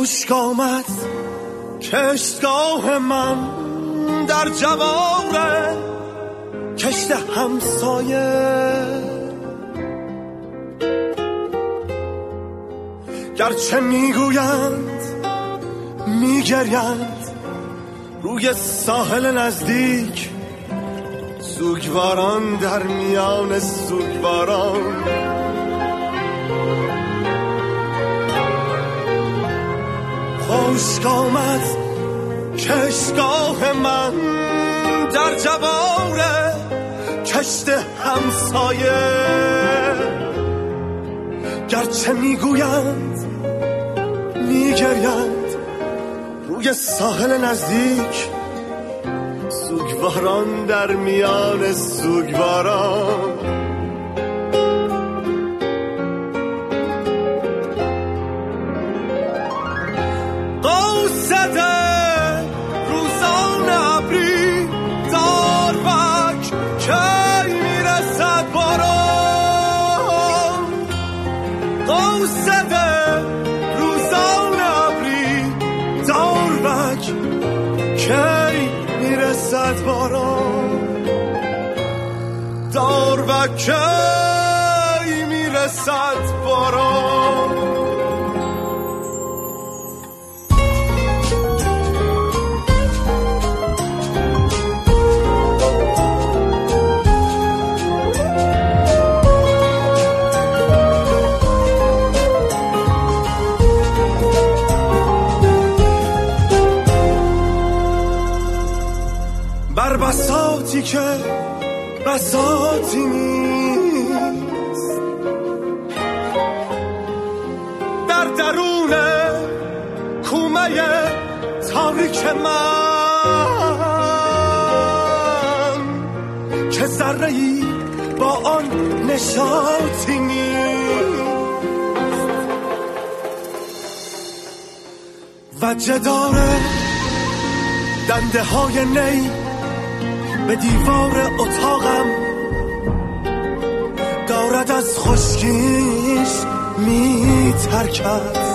خشک آمد کشتگاه من در جواره کشت همسایه، گرچه میگویند میگریند روی ساحل نزدیک، سوگواران در میان سوگواران. خشک آمد کشتگاه من در جواره کشت همسایه، گرچه میگویند میگریند روی ساحل نزدیک، سوگواران در میان سوگواران. قوسده روزان ابری داروک کی میرسد باران، قوسده روزان ابری داروک کی میرسد باران، داروک کی میرسد باران. بر بساطی که بساطی نیست، در درون کومه تاریک من که ذره‌ای با آن نشاطی نیست، و جدار دنده های نی به دیوار اتاقم دارد از خشکیش میترکد،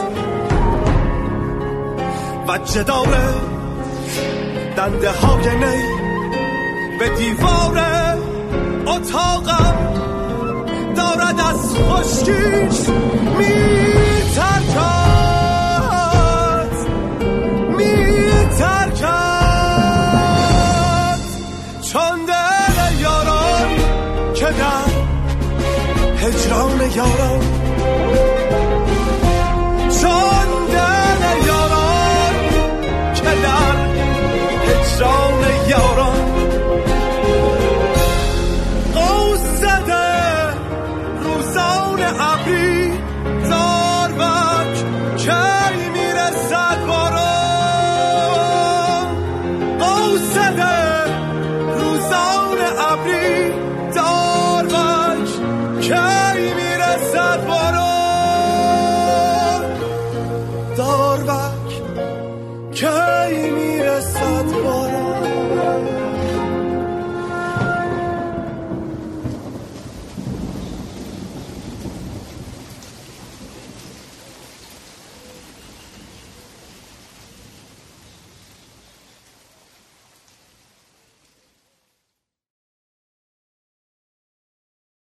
و جدار دنده های نی به دیوار اتاقم دارد از خشکیش میترکد، چون دل یاران که در هجران یاران، چون